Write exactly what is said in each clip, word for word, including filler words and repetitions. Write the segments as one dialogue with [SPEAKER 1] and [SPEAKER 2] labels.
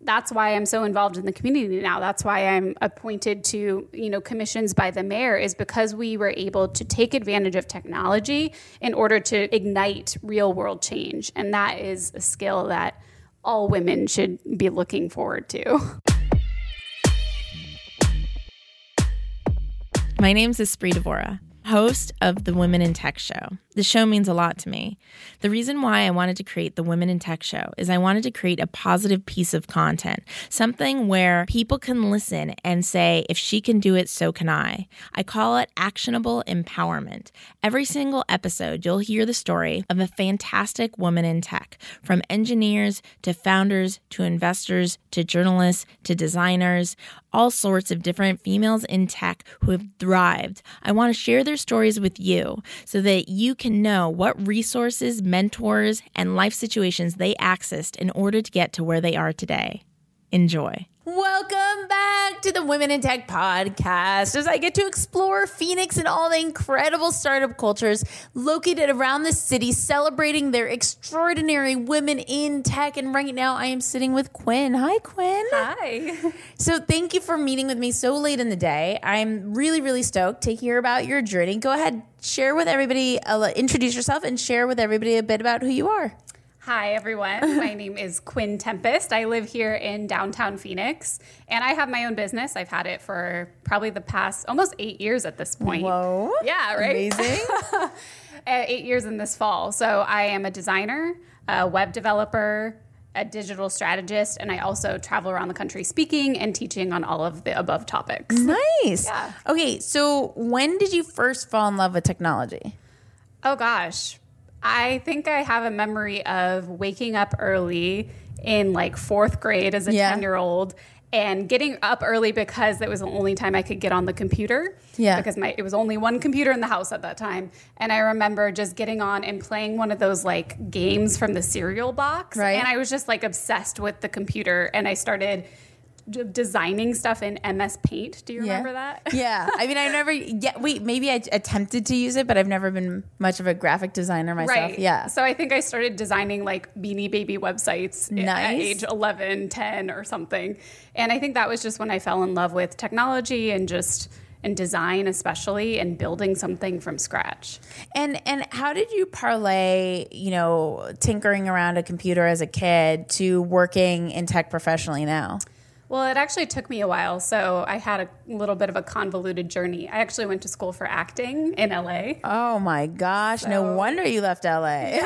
[SPEAKER 1] that's why I'm so involved in the community now. That's why I'm appointed to, you know, commissions by the mayor, is because we were able to take advantage of technology in order to ignite real world change. And that is a skill that all women should be looking forward to.
[SPEAKER 2] My name's Espree Devora, host of the Women in Tech Show. The show means a lot to me. The reason why I wanted to create the Women in Tech Show is I wanted to create a positive piece of content, something where people can listen and say, if she can do it, so can I. I call it actionable empowerment. Every single episode, you'll hear the story of a fantastic woman in tech, from engineers to founders to investors to journalists to designers, all sorts of different females in tech who have thrived. I want to share their stories with you so that you can know what resources, mentors, and life situations they accessed in order to get to where they are today. Enjoy.
[SPEAKER 3] Welcome back to the Women in Tech podcast, as I get to explore Phoenix and all the incredible startup cultures located around the city, celebrating their extraordinary women in tech. And right now I am sitting with Quinn. Hi, Quinn.
[SPEAKER 1] Hi.
[SPEAKER 3] So thank you for meeting with me so late in the day. I'm really, really stoked to hear about your journey. Go ahead, share with everybody, uh, introduce yourself and share with everybody a bit about who you are.
[SPEAKER 1] Hi, everyone. My name is Quinn Tempest. I live here in downtown Phoenix, and I have my own business. I've had it for probably the past almost eight years at this point.
[SPEAKER 3] Whoa.
[SPEAKER 1] Yeah, right?
[SPEAKER 3] Amazing.
[SPEAKER 1] Eight years in this fall. So I am a designer, a web developer, a digital strategist, and I also travel around the country speaking and teaching on all of the above topics.
[SPEAKER 3] Nice.
[SPEAKER 1] Yeah.
[SPEAKER 3] Okay, so when did you first fall in love with technology?
[SPEAKER 1] Oh, gosh. I think I have a memory of waking up early in like fourth grade as a
[SPEAKER 3] Yeah.
[SPEAKER 1] ten-year-old and getting up early because it was the only time I could get on the computer.
[SPEAKER 3] Yeah.
[SPEAKER 1] Because my it was only one computer in the house at that time. And I remember just getting on and playing one of those like games from the cereal box.
[SPEAKER 3] Right.
[SPEAKER 1] And I was just like obsessed with the computer. And I started d- designing stuff in M S Paint. Do you remember that?
[SPEAKER 3] Yeah. I mean, I never, yeah, wait, maybe I attempted to use it, but I've never been much of a graphic designer myself.
[SPEAKER 1] Right.
[SPEAKER 3] Yeah.
[SPEAKER 1] So I think I started designing like Beanie Baby websites at
[SPEAKER 3] Nice.
[SPEAKER 1] age eleven, ten or something. And I think that was just when I fell in love with technology and just and design especially, and building something from scratch.
[SPEAKER 3] And and how did you parlay, you know, tinkering around a computer as a kid to working in tech professionally now?
[SPEAKER 1] Well, it actually took me a while. So I had a little bit of a convoluted journey. I actually went to school for acting in L A.
[SPEAKER 3] Oh my gosh.
[SPEAKER 1] So-
[SPEAKER 3] no wonder you left L A.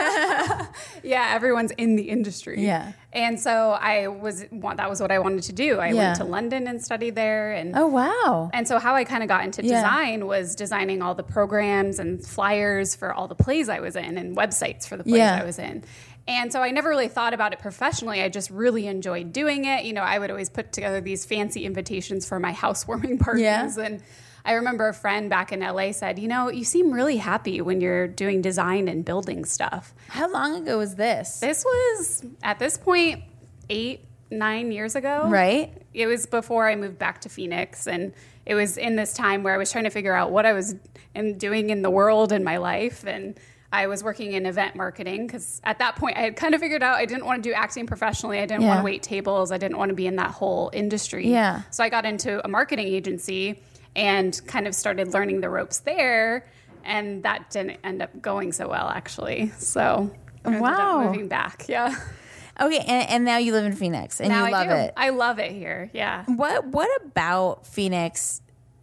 [SPEAKER 1] Yeah, everyone's in the industry.
[SPEAKER 3] Yeah.
[SPEAKER 1] And so I was, that was what I wanted to do. I
[SPEAKER 3] Yeah.
[SPEAKER 1] went to London and studied there. And
[SPEAKER 3] Oh, wow.
[SPEAKER 1] And so how I kind of got into
[SPEAKER 3] Yeah.
[SPEAKER 1] design was designing all the programs and flyers for all the plays I was in and websites for the plays
[SPEAKER 3] Yeah.
[SPEAKER 1] I was in. And so I never really thought about it professionally. I just really enjoyed doing it. You know, I would always put together these fancy invitations for my housewarming parties.
[SPEAKER 3] Yeah.
[SPEAKER 1] And I remember a friend back in L A said, you know, you seem really happy when you're doing design and building stuff.
[SPEAKER 3] How long ago was this?
[SPEAKER 1] This was, at this point, eight, nine years ago.
[SPEAKER 3] Right.
[SPEAKER 1] It was before I moved back to Phoenix, and it was in this time where I was trying to figure out what I was in doing in the world and my life. And I was working in event marketing because at that point I had kind of figured out I didn't want to do acting professionally. I didn't
[SPEAKER 3] Yeah.
[SPEAKER 1] want to wait tables. I didn't want to be in that whole industry.
[SPEAKER 3] Yeah.
[SPEAKER 1] So I got into a marketing agency and kind of started learning the ropes there. And that didn't end up going so well, actually. So I ended
[SPEAKER 3] Wow.
[SPEAKER 1] up moving back. Yeah.
[SPEAKER 3] Okay, and, and now you live in Phoenix and
[SPEAKER 1] now
[SPEAKER 3] you
[SPEAKER 1] I
[SPEAKER 3] love
[SPEAKER 1] do.
[SPEAKER 3] it.
[SPEAKER 1] I love it here. Yeah.
[SPEAKER 3] What what about Phoenix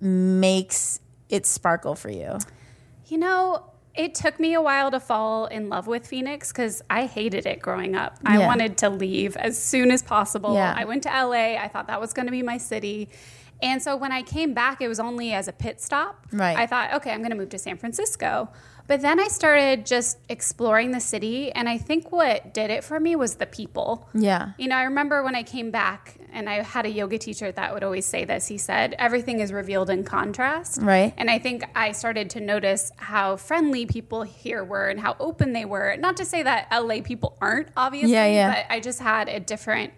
[SPEAKER 3] makes it sparkle for you?
[SPEAKER 1] You know, it took me a while to fall in love with Phoenix because I hated it growing up. I
[SPEAKER 3] Yeah.
[SPEAKER 1] wanted to leave as soon as possible.
[SPEAKER 3] Yeah.
[SPEAKER 1] I went to L A. I thought that was going to be my city. And so when I came back, it was only as a pit stop.
[SPEAKER 3] Right.
[SPEAKER 1] I thought, okay, I'm going to move to San Francisco. But then I started just exploring the city. And I think what did it for me was the people.
[SPEAKER 3] Yeah.
[SPEAKER 1] You know, I remember when I came back, and I had a yoga teacher that would always say this. He said, everything is revealed in contrast.
[SPEAKER 3] Right.
[SPEAKER 1] And I think I started to notice how friendly people here were and how open they were. Not to say that L A people aren't, obviously,
[SPEAKER 3] Yeah, yeah.
[SPEAKER 1] but I just had a different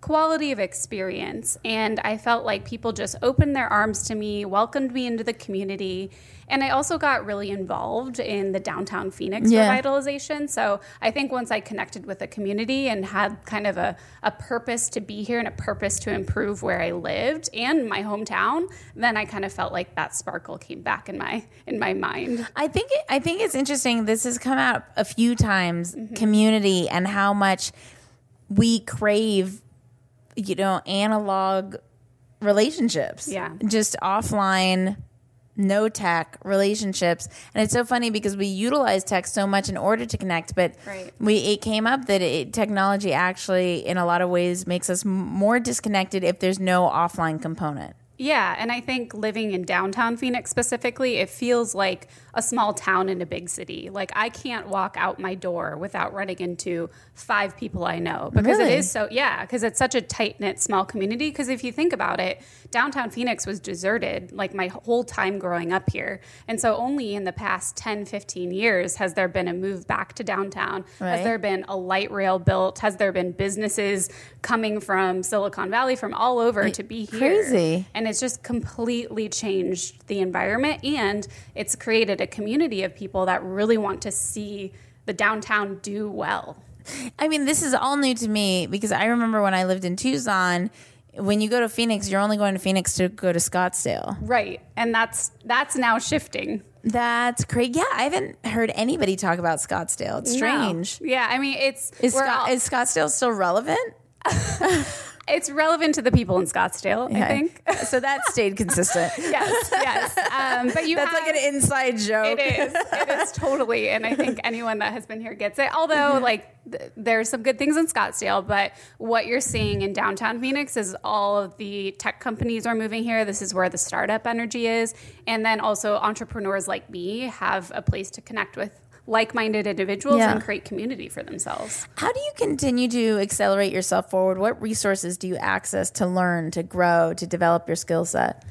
[SPEAKER 1] quality of experience. And I felt like people just opened their arms to me, welcomed me into the community. And I also got really involved in the downtown Phoenix
[SPEAKER 3] Yeah.
[SPEAKER 1] revitalization. So I think once I connected with the community and had kind of a, a purpose to be here and a purpose to improve where I lived and my hometown, then I kind of felt like that sparkle came back in my in my mind.
[SPEAKER 3] I think it, I think it's interesting. This has come out a few times,
[SPEAKER 1] Mm-hmm.
[SPEAKER 3] community and how much we crave, you know, analog relationships.
[SPEAKER 1] Yeah.
[SPEAKER 3] Just offline, no tech relationships. And it's so funny because we utilize tech so much in order to connect, but
[SPEAKER 1] Right.
[SPEAKER 3] we it came up that it, technology actually in a lot of ways makes us m- more disconnected if there's no offline component.
[SPEAKER 1] Yeah, and I think living in downtown Phoenix specifically, it feels like a small town in a big city. Like I can't walk out my door without running into five people I know because
[SPEAKER 3] Really?
[SPEAKER 1] it is so, yeah, because it's such a tight-knit small community. Because if you think about it, downtown Phoenix was deserted like my whole time growing up here. And so only in the past ten, fifteen years has there been a move back to downtown.
[SPEAKER 3] Right.
[SPEAKER 1] Has there been a light rail built? Has there been businesses coming from Silicon Valley, from all over to be here?
[SPEAKER 3] Crazy.
[SPEAKER 1] And it's just completely changed the environment, and it's created a community of people that really want to see the downtown do well.
[SPEAKER 3] I mean, this is all new to me because I remember when I lived in Tucson, when you go to Phoenix, you're only going to Phoenix to go to Scottsdale.
[SPEAKER 1] Right. And that's that's now shifting.
[SPEAKER 3] That's great. Yeah, I haven't heard anybody talk about Scottsdale. It's strange.
[SPEAKER 1] No. Yeah, I mean, it's
[SPEAKER 3] Is,
[SPEAKER 1] we're
[SPEAKER 3] Scott,
[SPEAKER 1] all-
[SPEAKER 3] is Scottsdale still relevant?
[SPEAKER 1] it's relevant to the people in Scottsdale, I think.
[SPEAKER 3] So that stayed consistent.
[SPEAKER 1] Yes, yes. Um, but you
[SPEAKER 3] That's
[SPEAKER 1] have,
[SPEAKER 3] like an inside joke.
[SPEAKER 1] It is. It is totally. And I think anyone that has been here gets it. Although, like, th- there's some good things in Scottsdale, but what you're seeing in downtown Phoenix is all of the tech companies are moving here. This is where the startup energy is. And then also entrepreneurs like me have a place to connect with like-minded individuals
[SPEAKER 3] Yeah.
[SPEAKER 1] and create community for themselves.
[SPEAKER 3] How do you continue to accelerate yourself forward? What resources do you access to learn, to grow, to develop your skill set?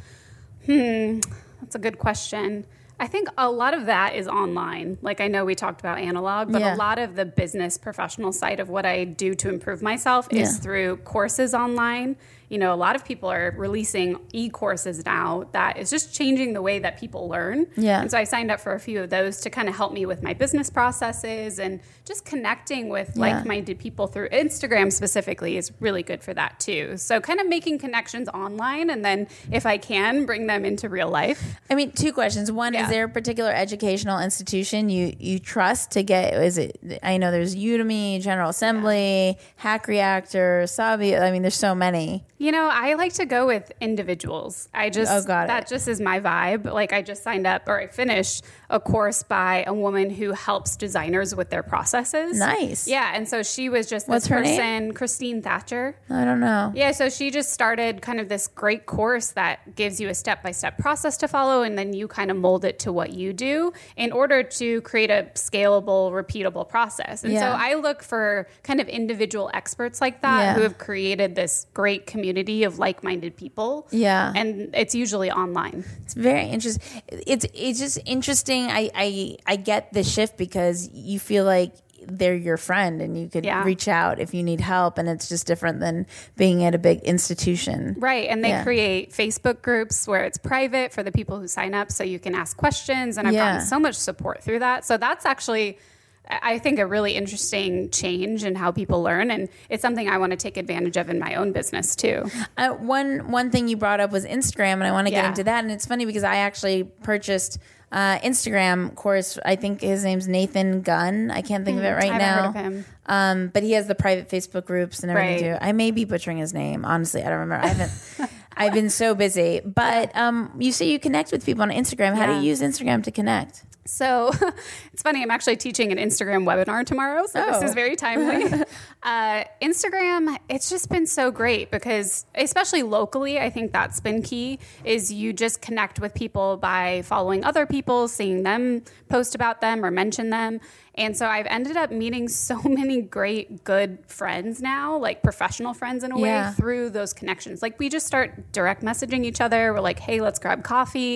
[SPEAKER 1] That's a good question. I think a lot of that is online. Like I know we talked about analog, but
[SPEAKER 3] Yeah.
[SPEAKER 1] a lot of the business professional side of what I do to improve myself is
[SPEAKER 3] Yeah.
[SPEAKER 1] through courses online. You know, a lot of people are releasing e-courses now that is just changing the way that people learn.
[SPEAKER 3] Yeah.
[SPEAKER 1] And so I signed up for a few of those to kind of help me with my business processes and just connecting with
[SPEAKER 3] Yeah.
[SPEAKER 1] like-minded people through Instagram specifically is really good for that too. So kind of making connections online and then if I can bring them into real life.
[SPEAKER 3] I mean, two questions. One,
[SPEAKER 1] Yeah.
[SPEAKER 3] is there a particular educational institution you, you trust to get? Is it? I know there's Udemy, General Assembly, Hack Reactor, Sabi. I mean, there's so many.
[SPEAKER 1] You know, I like to go with individuals. I just,
[SPEAKER 3] Oh, got it.
[SPEAKER 1] that just is my vibe. Like I just signed up or I finished a course by a woman who helps designers with their processes.
[SPEAKER 3] Nice.
[SPEAKER 1] Yeah. And so she was just this
[SPEAKER 3] What's her name?
[SPEAKER 1] person, Christine Thatcher.
[SPEAKER 3] I don't know.
[SPEAKER 1] Yeah, so she just started kind of this great course that gives you a step-by-step process to follow, and then you kind of mold it to what you do in order to create a scalable, repeatable process. And so
[SPEAKER 3] Yeah.
[SPEAKER 1] I look for kind of individual experts like that
[SPEAKER 3] Yeah.
[SPEAKER 1] who have created this great community of like-minded people.
[SPEAKER 3] Yeah.
[SPEAKER 1] And it's usually online.
[SPEAKER 3] It's very interesting. It's it's just interesting. I, I I get the shift because you feel like they're your friend and you could
[SPEAKER 1] Yeah.
[SPEAKER 3] reach out if you need help, and it's just different than being at a big institution.
[SPEAKER 1] Right. And they
[SPEAKER 3] Yeah.
[SPEAKER 1] create Facebook groups where it's private for the people who sign up so you can ask questions. And I've
[SPEAKER 3] Yeah.
[SPEAKER 1] gotten so much support through that. So that's actually, I think, a really interesting change in how people learn. And it's something I want to take advantage of in my own business too.
[SPEAKER 3] Uh, one one thing you brought up was Instagram, and I want to get
[SPEAKER 1] Yeah.
[SPEAKER 3] into that. And it's funny because I actually purchased uh, Instagram course. I think his name's Nathan Gunn. I can't think of it right
[SPEAKER 1] I haven't
[SPEAKER 3] now.
[SPEAKER 1] heard of him.
[SPEAKER 3] Um, but he has the private Facebook groups and everything
[SPEAKER 1] Right.
[SPEAKER 3] too. I may be butchering his name. Honestly, I don't remember. I haven't. I've been so busy. But um, you say you connect with people on Instagram. How do
[SPEAKER 1] Yeah.
[SPEAKER 3] you use Instagram to connect?
[SPEAKER 1] So it's funny, I'm actually teaching an Instagram webinar tomorrow, so
[SPEAKER 3] Oh.
[SPEAKER 1] this is very timely. uh, Instagram, it's just been so great because, especially locally, I think that's been key, is you just connect with people by following other people, seeing them post about them or mention them. And so I've ended up meeting so many great, good friends now, like professional friends in a
[SPEAKER 3] Yeah.
[SPEAKER 1] way, through those connections. Like we just start direct messaging each other. We're like, hey, let's grab coffee.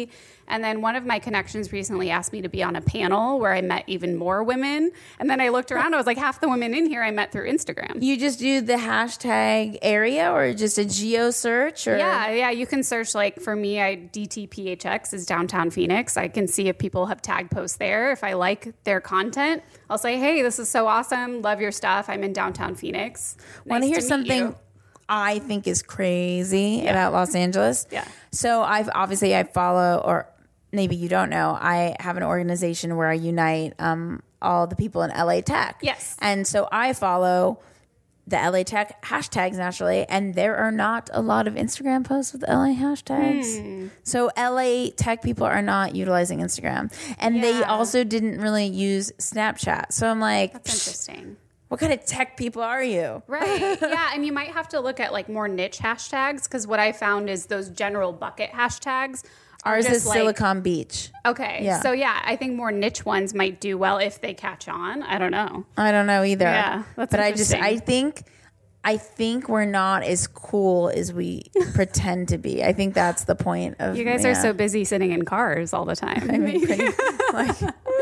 [SPEAKER 1] And then one of my connections recently asked me to be on a panel where I met even more women. And then I looked around, I was like, half the women in here I met through Instagram.
[SPEAKER 3] You just do the hashtag area or just a geo search? Or?
[SPEAKER 1] Yeah, yeah. You can search, like, for me, I D T P H X is downtown Phoenix. I can see if people have tag posts there. If I like their content, I'll say, hey, this is so awesome. Love your stuff. I'm in downtown Phoenix.
[SPEAKER 3] Want to hear something you. I think is crazy yeah. about Los Angeles?
[SPEAKER 1] Yeah.
[SPEAKER 3] So I've obviously I follow, or maybe you don't know, I have an organization where I unite um, all the people in L A Tech.
[SPEAKER 1] Yes.
[SPEAKER 3] And so I follow the L A Tech hashtags naturally, and there are not a lot of Instagram posts with L A hashtags. Hmm. So L A Tech people are not utilizing Instagram. And yeah. they also didn't really use Snapchat. So I'm like,
[SPEAKER 1] that's interesting.
[SPEAKER 3] What kind of tech people are you?
[SPEAKER 1] Right. Yeah. And you might have to look at like more niche hashtags, because what I found is those general bucket hashtags.
[SPEAKER 3] Ours is
[SPEAKER 1] like,
[SPEAKER 3] Silicon Beach.
[SPEAKER 1] Okay. Yeah. So yeah, I think more niche ones might do well if they catch on. I don't know.
[SPEAKER 3] I don't know either.
[SPEAKER 1] Yeah. That's
[SPEAKER 3] but I just, I think, I think we're not as cool as we pretend to be. I think that's the point of.
[SPEAKER 1] You guys yeah. are so busy sitting in cars all the time.
[SPEAKER 3] I mean, pretty, like,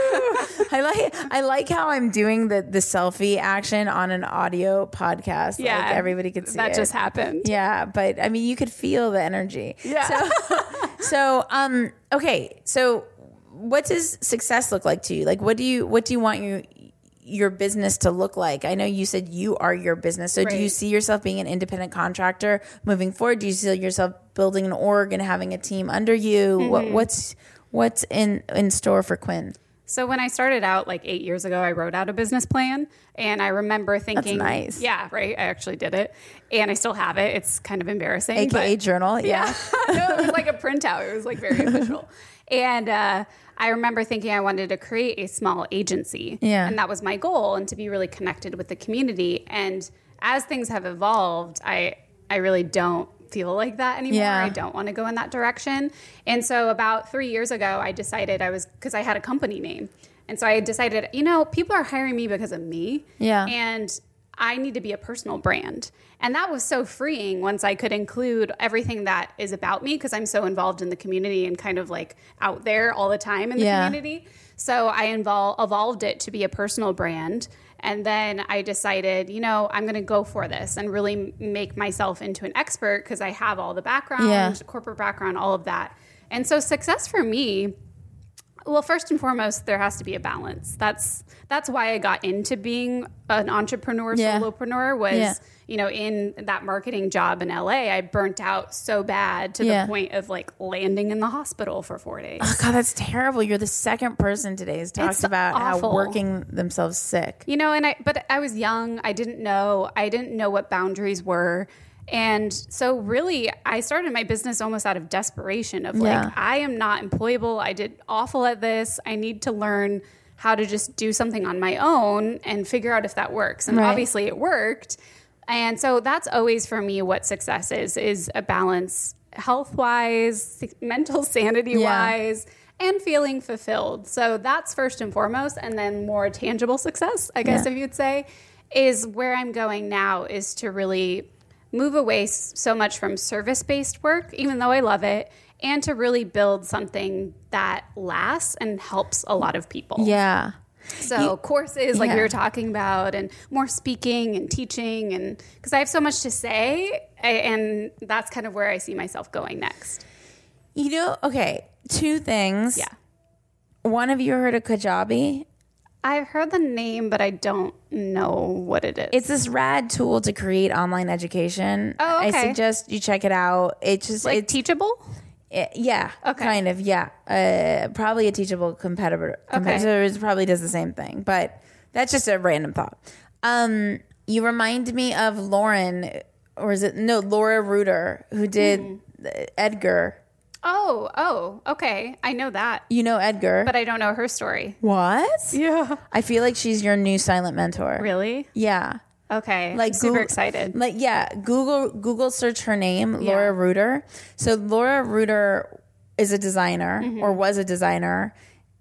[SPEAKER 3] I like I like how I'm doing the the selfie action on an audio podcast.
[SPEAKER 1] Yeah,
[SPEAKER 3] like everybody could see
[SPEAKER 1] that
[SPEAKER 3] it.
[SPEAKER 1] just happened.
[SPEAKER 3] Yeah, but I mean, you could feel the energy.
[SPEAKER 1] Yeah.
[SPEAKER 3] So, so um, okay. So, what does success look like to you? Like, what do you what do you want you? your business to look like? I know you said you are your business. So right. do you see yourself being an independent contractor moving forward? Do you see yourself building an org and having a team under you? Mm-hmm. What, what's what's in, in store for Quinn?
[SPEAKER 1] So when I started out like eight years ago, I wrote out a business plan, and I remember thinking,
[SPEAKER 3] that's nice.
[SPEAKER 1] Yeah, right. I actually did it, and I still have it. It's kind of embarrassing.
[SPEAKER 3] A K A journal. Yeah.
[SPEAKER 1] yeah. No, it was like a printout. It was like very official. And, uh, I remember thinking I wanted to create a small agency.
[SPEAKER 3] Yeah.
[SPEAKER 1] And that was my goal, and to be really connected with the community. And as things have evolved, I I really don't feel like that anymore.
[SPEAKER 3] Yeah.
[SPEAKER 1] I don't want to go in that direction. And so about three years ago, I decided I was, because I had a company name. And so I decided, you know, people are hiring me because of me.
[SPEAKER 3] Yeah.
[SPEAKER 1] And I need to be a personal brand. And that was so freeing once I could include everything that is about me, because I'm so involved in the community and kind of like out there all the time in the
[SPEAKER 3] yeah.
[SPEAKER 1] community. So I invol- evolved it to be a personal brand. And then I decided, you know, I'm going to go for this and really make myself into an expert, because I have all the background,
[SPEAKER 3] yeah.
[SPEAKER 1] corporate background, all of that. And so success for me, well, first and foremost, there has to be a balance. That's that's why I got into being an entrepreneur,
[SPEAKER 3] yeah.
[SPEAKER 1] solopreneur, was,
[SPEAKER 3] yeah.
[SPEAKER 1] you know, in that marketing job in L A, I burnt out so bad to
[SPEAKER 3] yeah.
[SPEAKER 1] the point of like landing in the hospital for four days.
[SPEAKER 3] Oh, God, that's terrible. You're the second person today who's talked
[SPEAKER 1] It's
[SPEAKER 3] about
[SPEAKER 1] awful.
[SPEAKER 3] how working themselves sick.
[SPEAKER 1] You know, and I, but I was young. I didn't know. I didn't know what boundaries were. And so really, I started my business almost out of desperation of like,
[SPEAKER 3] yeah.
[SPEAKER 1] I am not employable. I did awful at this. I need to learn how to just do something on my own and figure out if that works. And
[SPEAKER 3] right.
[SPEAKER 1] obviously it worked. And so that's always for me what success is, is a balance health-wise, mental sanity-wise, yeah. and feeling fulfilled. So that's first and foremost. And then more tangible success, I guess,
[SPEAKER 3] yeah.
[SPEAKER 1] if you'd say, is where I'm going now, is to really move away so much from service-based work, even though I love it, and to really build something that lasts and helps a lot of people.
[SPEAKER 3] Yeah.
[SPEAKER 1] So
[SPEAKER 3] you,
[SPEAKER 1] courses like
[SPEAKER 3] yeah.
[SPEAKER 1] we were talking about, and more speaking and teaching, and because I have so much to say, and that's kind of where I see myself going next.
[SPEAKER 3] You know, okay, two things.
[SPEAKER 1] Yeah.
[SPEAKER 3] One, have you heard of Kajabi?
[SPEAKER 1] I've heard the name, but I don't know what it is.
[SPEAKER 3] It's this rad tool to create online education.
[SPEAKER 1] Oh, okay.
[SPEAKER 3] I suggest you check it out. It's just
[SPEAKER 1] like
[SPEAKER 3] it's,
[SPEAKER 1] teachable?
[SPEAKER 3] It, yeah,
[SPEAKER 1] okay.
[SPEAKER 3] kind of, yeah. Uh, probably a teachable competitor. Competitor okay. probably does the same thing, but that's just a random thought. Um, you remind me of Lauren, or is it, no, Laura Reuter, who did mm. Edgar.
[SPEAKER 1] Oh, oh, okay. I know that.
[SPEAKER 3] You know Edgar.
[SPEAKER 1] But I don't know her story.
[SPEAKER 3] What?
[SPEAKER 1] Yeah.
[SPEAKER 3] I feel like she's your new silent mentor.
[SPEAKER 1] Really?
[SPEAKER 3] Yeah.
[SPEAKER 1] Okay.
[SPEAKER 3] Like
[SPEAKER 1] I'm super
[SPEAKER 3] Google,
[SPEAKER 1] excited.
[SPEAKER 3] Like, yeah, Google Google search her name,
[SPEAKER 1] yeah.
[SPEAKER 3] Laura Reuter. So Laura Reuter is a designer mm-hmm. or was a designer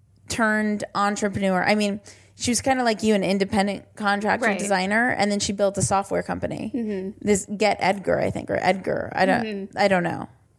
[SPEAKER 3] turned entrepreneur. I mean, she was kind of like you, an independent contractor
[SPEAKER 1] right.
[SPEAKER 3] designer, and then she built a software company. Mm-hmm. This Get Edgar, I think, or Edgar. I don't. Mm-hmm. I don't know.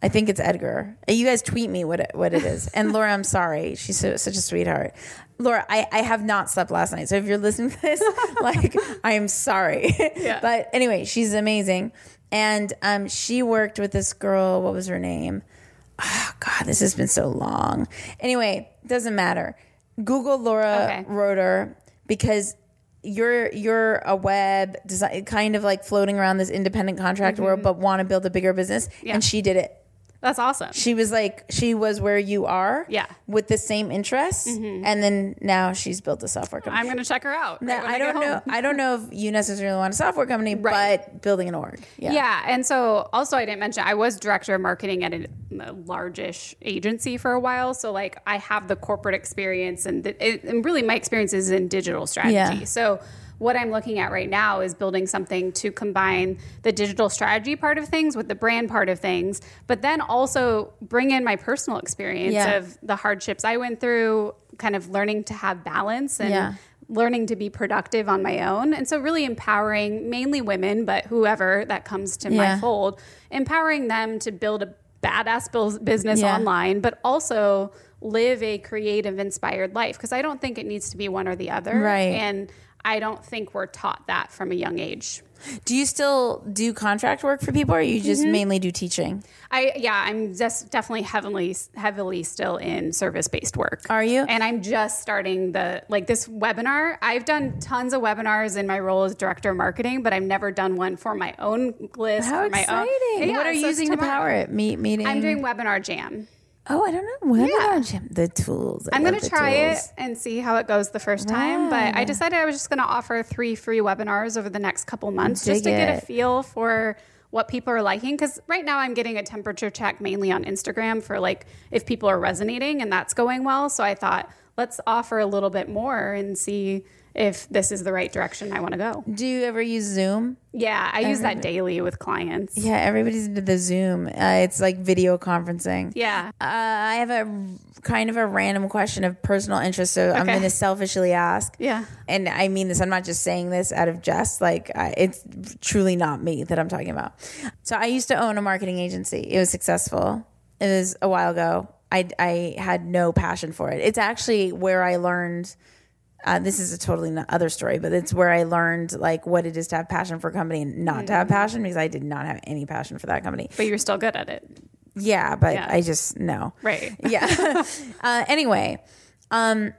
[SPEAKER 3] I think it's Edgar. You guys tweet me what it, what it is. And Laura, I'm sorry. She's so, such a sweetheart. Laura, I, I have not slept last night. So if you're listening to this, like, I am sorry.
[SPEAKER 1] Yeah.
[SPEAKER 3] But anyway, she's amazing. And um, she worked with this girl. What was her name? Oh, God, this has been so long. Anyway, doesn't matter. Google Laura
[SPEAKER 1] Okay.
[SPEAKER 3] Roeder, because you're you're a web design, kind of like floating around this independent contract
[SPEAKER 1] Mm-hmm.
[SPEAKER 3] world, but want to build a bigger business.
[SPEAKER 1] Yeah.
[SPEAKER 3] And she did it.
[SPEAKER 1] That's awesome.
[SPEAKER 3] She was like, she was where you are,
[SPEAKER 1] Yeah.
[SPEAKER 3] with the same interests, and then now she's built a software company.
[SPEAKER 1] I'm going to check her out.
[SPEAKER 3] Now,
[SPEAKER 1] right when
[SPEAKER 3] I don't
[SPEAKER 1] get
[SPEAKER 3] know.
[SPEAKER 1] home.
[SPEAKER 3] I don't know if you necessarily want a software company,
[SPEAKER 1] Right.
[SPEAKER 3] but building an org. Yeah.
[SPEAKER 1] Yeah. And so also I didn't mention I was director of marketing at a, a largish agency for a while. So like I have the corporate experience and, the, it, and really my experience is in digital strategy.
[SPEAKER 3] Yeah.
[SPEAKER 1] So what I'm looking at right now is building something to combine the digital strategy part of things with the brand part of things, but then also bring in my personal experience
[SPEAKER 3] Yeah.
[SPEAKER 1] of the hardships I went through, kind of learning to have balance and
[SPEAKER 3] Yeah.
[SPEAKER 1] learning to be productive on my own. And so really empowering mainly women, but whoever that comes to
[SPEAKER 3] Yeah.
[SPEAKER 1] my fold, empowering them to build a badass bus- business
[SPEAKER 3] Yeah.
[SPEAKER 1] online, but also live a creative, inspired life. Because I don't think it needs to be one or the other.
[SPEAKER 3] Right.
[SPEAKER 1] And I don't think we're taught that from a young age.
[SPEAKER 3] Do you still do contract work for people, or you just mainly do teaching?
[SPEAKER 1] I yeah, I'm just definitely heavily heavily still in service-based work.
[SPEAKER 3] Are you?
[SPEAKER 1] And I'm just starting the like this webinar. I've done tons of webinars in my role as director of marketing, but I've never done one for my own list.
[SPEAKER 3] How
[SPEAKER 1] for my
[SPEAKER 3] exciting!
[SPEAKER 1] Own. Yeah,
[SPEAKER 3] What are you
[SPEAKER 1] so it's
[SPEAKER 3] using to
[SPEAKER 1] tomorrow.
[SPEAKER 3] power it? Meet meeting.
[SPEAKER 1] I'm doing Webinar Jam.
[SPEAKER 3] Oh, I don't know. Webinar
[SPEAKER 1] Yeah.
[SPEAKER 3] Jam. The tools. I
[SPEAKER 1] I'm
[SPEAKER 3] love
[SPEAKER 1] going to
[SPEAKER 3] the
[SPEAKER 1] try
[SPEAKER 3] tools.
[SPEAKER 1] it and see how it goes the first time. But I
[SPEAKER 3] Right.
[SPEAKER 1] decided I was just going to offer three free webinars over the next couple months just to
[SPEAKER 3] Dig
[SPEAKER 1] get
[SPEAKER 3] it.
[SPEAKER 1] a feel for what people are liking. Because right now I'm getting a temperature check mainly on Instagram for like if people are resonating, and that's going well. So I thought, let's offer a little bit more and see if this is the right direction I want to go.
[SPEAKER 3] Do you ever use Zoom?
[SPEAKER 1] Yeah, I use that daily with clients.
[SPEAKER 3] Yeah, everybody's into the Zoom. Uh, it's like video conferencing.
[SPEAKER 1] Yeah.
[SPEAKER 3] Uh, I have a kind of a random question of personal interest, so I'm
[SPEAKER 1] Okay.
[SPEAKER 3] going to selfishly ask.
[SPEAKER 1] Yeah.
[SPEAKER 3] And I mean this, I'm not just saying this out of jest. Like, I, it's truly not me that I'm talking about. So I used to own a marketing agency. It was successful. It was a while ago. I, I had no passion for it. It's actually where I learned... Uh, this is a totally not other story, but it's where I learned like what it is to have passion for a company and not to have passion, because I did not have any passion for that company.
[SPEAKER 1] But you're still good at it.
[SPEAKER 3] Yeah, but
[SPEAKER 1] Yeah.
[SPEAKER 3] I just no.
[SPEAKER 1] Right.
[SPEAKER 3] Yeah. uh, anyway, um,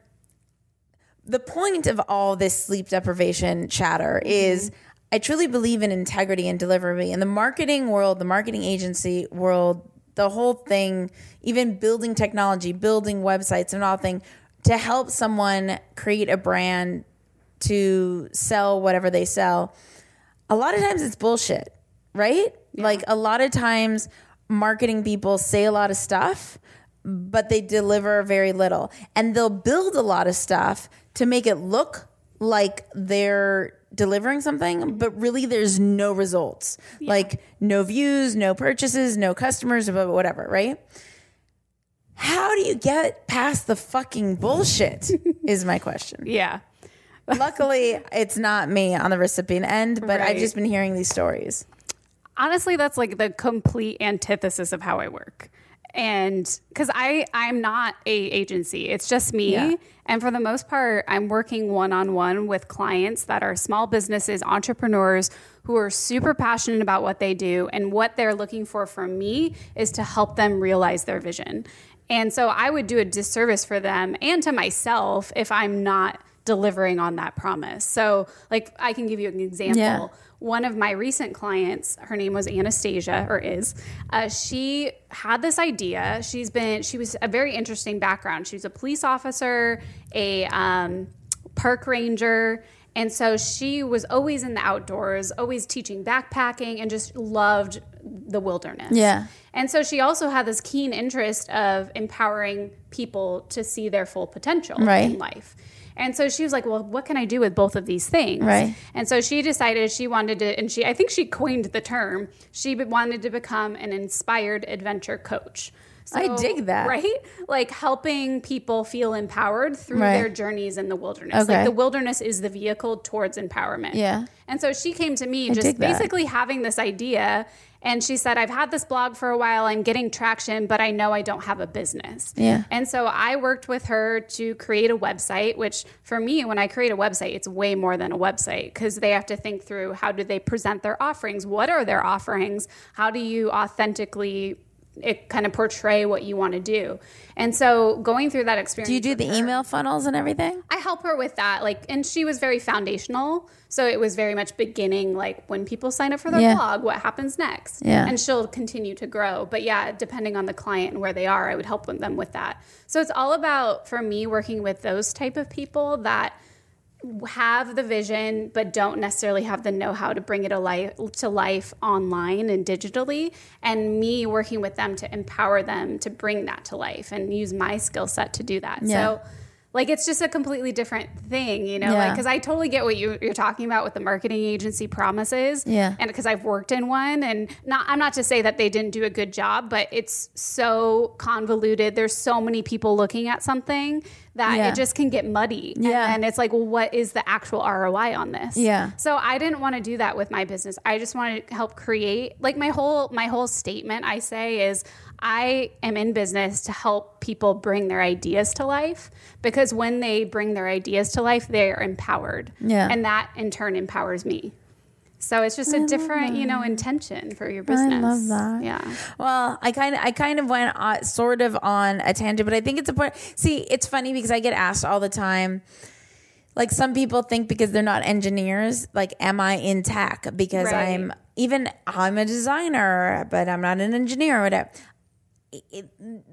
[SPEAKER 3] the point of all this sleep deprivation chatter is I truly believe in integrity and delivery. In the marketing world, the marketing agency world, the whole thing, even building technology, building websites and all thing, to help someone create a brand to sell whatever they sell, a lot of times it's bullshit, right? Like a lot of times marketing people say a lot of stuff, but they deliver very little. And they'll build a lot of stuff to make it look like they're delivering something, but really there's no results. Like no views, no purchases, no customers, whatever, right? How do you get past the fucking bullshit is my question.
[SPEAKER 1] Yeah.
[SPEAKER 3] Luckily, it's not me on the recipient end, but I've
[SPEAKER 1] Right.
[SPEAKER 3] just been hearing these stories.
[SPEAKER 1] Honestly, that's like the complete antithesis of how I work. And because I, I'm not a agency, it's just me.
[SPEAKER 3] Yeah.
[SPEAKER 1] And for the most part, I'm working one-on-one with clients that are small businesses, entrepreneurs who are super passionate about what they do. And what they're looking for from me is to help them realize their vision. And so I would do a disservice for them and to myself if I'm not delivering on that promise. So like I can give you an example.
[SPEAKER 3] Yeah.
[SPEAKER 1] One of my recent clients, her name was Anastasia, or is, uh, she had this idea. She's been, she was a very interesting background. She was a police officer, a um, park ranger. And so she was always in the outdoors, always teaching backpacking, and just loved the wilderness.
[SPEAKER 3] Yeah.
[SPEAKER 1] And so she also had this keen interest of empowering people to see their full potential
[SPEAKER 3] Right.
[SPEAKER 1] in life. And so she was like, well, what can I do with both of these things?
[SPEAKER 3] Right.
[SPEAKER 1] And so she decided she wanted to, and she, I think she coined the term, she wanted to become an inspired adventure coach. So,
[SPEAKER 3] I dig that.
[SPEAKER 1] Right? Like helping people feel empowered through
[SPEAKER 3] Right.
[SPEAKER 1] their journeys in the wilderness.
[SPEAKER 3] Okay.
[SPEAKER 1] Like the wilderness is the vehicle towards empowerment.
[SPEAKER 3] Yeah.
[SPEAKER 1] And so she came to me
[SPEAKER 3] I
[SPEAKER 1] just
[SPEAKER 3] dig that.
[SPEAKER 1] basically having this idea. And she said, I've had this blog for a while. I'm getting traction, but I know I don't have a business.
[SPEAKER 3] Yeah.
[SPEAKER 1] And so I worked with her to create a website, which for me, when I create a website, it's way more than a website because they have to think through how do they present their offerings? What are their offerings? How do you authentically it kind of portray what you want to do? And so going through that experience.
[SPEAKER 3] Do you do
[SPEAKER 1] with
[SPEAKER 3] the
[SPEAKER 1] her-
[SPEAKER 3] email funnels and everything?
[SPEAKER 1] I help her with that. Like, and she was very foundational. So it was very much beginning, like when people sign up for their
[SPEAKER 3] Yeah.
[SPEAKER 1] blog, what happens next?
[SPEAKER 3] Yeah.
[SPEAKER 1] And she'll continue to grow. But yeah, depending on the client and where they are, I would help with them with that. So it's all about, for me, working with those type of people that have the vision but don't necessarily have the know-how to bring it to life, to life online and digitally, and me working with them to empower them to bring that to life and use my skill set to do that.
[SPEAKER 3] Yeah.
[SPEAKER 1] So like it's just a completely different thing, you know,
[SPEAKER 3] Yeah.
[SPEAKER 1] like because I totally get what you, you're talking about with the marketing agency promises.
[SPEAKER 3] Yeah.
[SPEAKER 1] And because I've worked in one, and not I'm not to say that they didn't do a good job, but it's so convoluted. There's so many people looking at something that
[SPEAKER 3] Yeah.
[SPEAKER 1] it just can get muddy.
[SPEAKER 3] Yeah.
[SPEAKER 1] And, and it's like, well, what is the actual R O I on this?
[SPEAKER 3] Yeah.
[SPEAKER 1] So I didn't want to do that with my business. I just wanted to help create, like my whole my whole statement I say is I am in business to help people bring their ideas to life, because when they bring their ideas to life, they are empowered.
[SPEAKER 3] Yeah.
[SPEAKER 1] And that in turn empowers me. So it's just a different, you know, intention for your business.
[SPEAKER 3] love that.
[SPEAKER 1] Yeah.
[SPEAKER 3] Well, I kind of, I kind of went uh, sort of on a tangent, but I think it's important. See, it's funny because I get asked all the time. Like some people think because they're not engineers, like, am I in tech? Because
[SPEAKER 1] Right.
[SPEAKER 3] I'm even I'm a designer, but I'm not an engineer or whatever. It,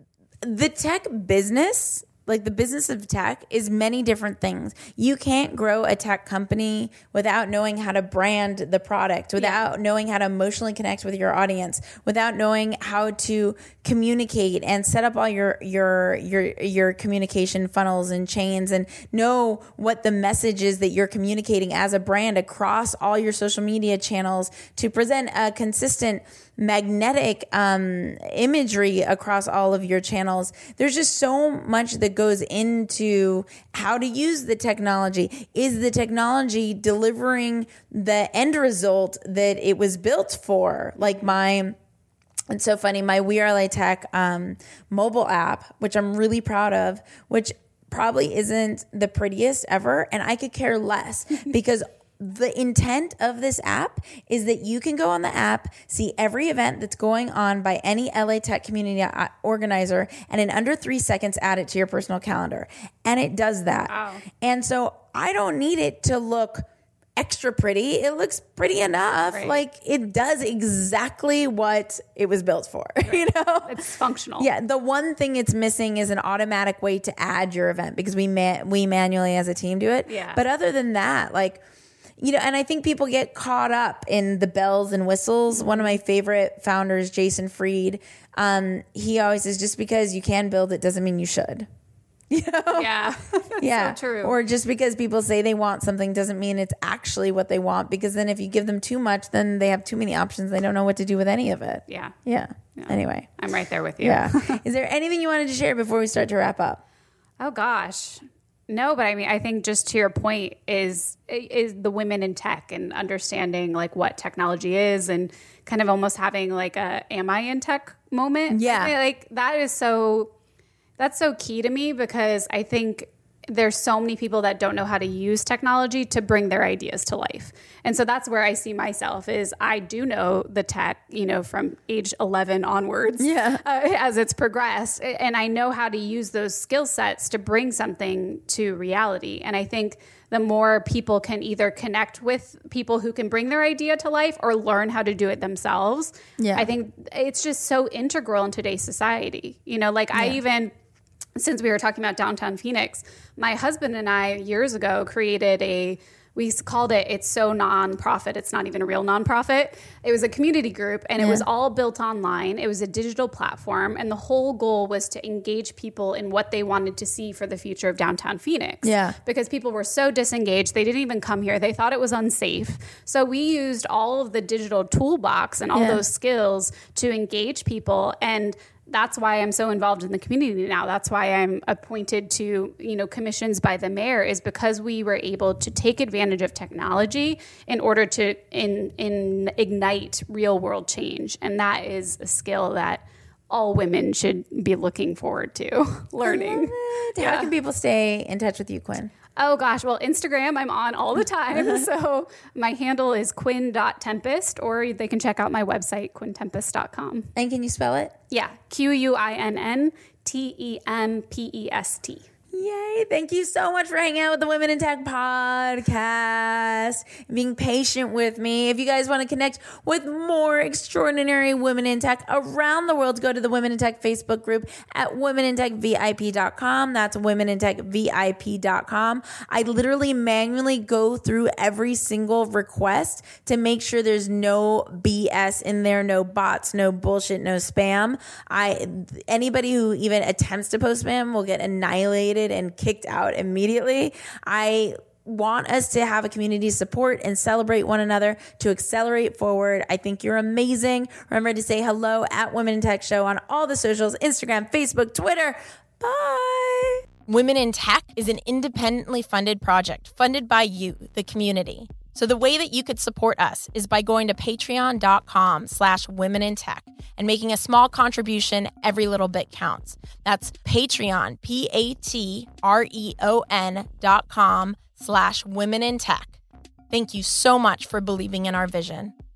[SPEAKER 3] the tech business, like the business of tech, is many different things. You can't grow a tech company without knowing how to brand the product, without
[SPEAKER 1] Yeah.
[SPEAKER 3] knowing how to emotionally connect with your audience, without knowing how to communicate and set up all your your your your communication funnels and chains, and know what the message is that you're communicating as a brand across all your social media channels to present a consistent magnetic um, imagery across all of your channels. There's just so much that goes into how to use the technology. Is the technology delivering the end result that it was built for? Like my, it's so funny, my We Are L A Tech um, mobile app, which I'm really proud of, which probably isn't the prettiest ever, and I could care less because the intent of this app is that you can go on the app, see every event that's going on by any L A Tech community organizer, and in under three seconds add it to your personal calendar. And it does that.
[SPEAKER 1] Wow.
[SPEAKER 3] And so I don't need it to look extra pretty. It looks pretty enough.
[SPEAKER 1] Right.
[SPEAKER 3] Like it does exactly what it was built for, you know?
[SPEAKER 1] It's functional.
[SPEAKER 3] Yeah, the one thing it's missing is an automatic way to add your event because we ma- we manually as a team do it.
[SPEAKER 1] Yeah.
[SPEAKER 3] But other than that, like, you know, and I think people get caught up in the bells and whistles. One of my favorite founders, Jason Fried, um, he always says, just because you can build it doesn't mean you should. You know?
[SPEAKER 1] Yeah. That's
[SPEAKER 3] Yeah.
[SPEAKER 1] so true.
[SPEAKER 3] Or just because people say they want something doesn't mean it's actually what they want, because then if you give them too much, then they have too many options. They don't know what to do with any of it.
[SPEAKER 1] yeah.
[SPEAKER 3] Yeah. Anyway.
[SPEAKER 1] I'm right there with you.
[SPEAKER 3] Yeah. Is there anything you wanted to share before we start to wrap up?
[SPEAKER 1] Oh gosh. No, but I mean, I think just to your point is is the women in tech and understanding like what technology is and kind of almost having like a am I in tech moment.
[SPEAKER 3] Yeah.
[SPEAKER 1] I mean, like that is so that's so key to me, because I think there's so many people that don't know how to use technology to bring their ideas to life. And so that's where I see myself is I do know the tech, you know, from age eleven onwards,
[SPEAKER 3] Yeah.
[SPEAKER 1] uh, as it's progressed. And I know how to use those skill sets to bring something to reality. And I think the more people can either connect with people who can bring their idea to life or learn how to do it themselves,
[SPEAKER 3] Yeah.
[SPEAKER 1] I think it's just so integral in today's society. You know, like I even... Since we were talking about downtown Phoenix, my husband and I years ago created a, we called it, it's so nonprofit, it's not even a real nonprofit. It was a community group and it was all built online. It was a digital platform. And the whole goal was to engage people in what they wanted to see for the future of downtown Phoenix.
[SPEAKER 3] Yeah.
[SPEAKER 1] Because people were so disengaged. They didn't even come here. They thought it was unsafe. So we used all of the digital toolbox and all
[SPEAKER 3] Yeah.
[SPEAKER 1] those skills to engage people. And That's why I'm so involved in the community now. That's why I'm appointed to, you know, commissions by the mayor, is because we were able to take advantage of technology in order to in, in ignite real world change. And that is a skill that all women should be looking forward to learning.
[SPEAKER 3] Yeah. How can people stay in touch with you, Quinn?
[SPEAKER 1] Oh gosh, well, Instagram I'm on all the time. So my handle is quinn dot tempest, or they can check out my website, quinn tempest dot com.
[SPEAKER 3] And can you spell it?
[SPEAKER 1] Yeah, Q U I N N T E M P E S T.
[SPEAKER 3] Yay. Thank you so much for hanging out with the Women in Tech podcast and being patient with me. If you guys want to connect with more extraordinary women in tech around the world, go to the Women in Tech Facebook group at women in tech V I P dot com. That's women in tech V I P dot com. I literally manually go through every single request to make sure there's no B S in there, no bots, no bullshit, no spam. I anybody who even attempts to post spam will get annihilated and kicked out immediately. I want us to have a community support and celebrate one another to accelerate forward. I think you're amazing. Remember to say hello at Women in Tech Show on all the socials, Instagram, Facebook, Twitter. Bye.
[SPEAKER 2] Women in Tech is an independently funded project funded by you, the community. So the way that you could support us is by going to patreon.com slash women in tech and making a small contribution. Every little bit counts. That's Patreon, P-A-T-R-E-O-N dot com slash women in tech. Thank you so much for believing in our vision.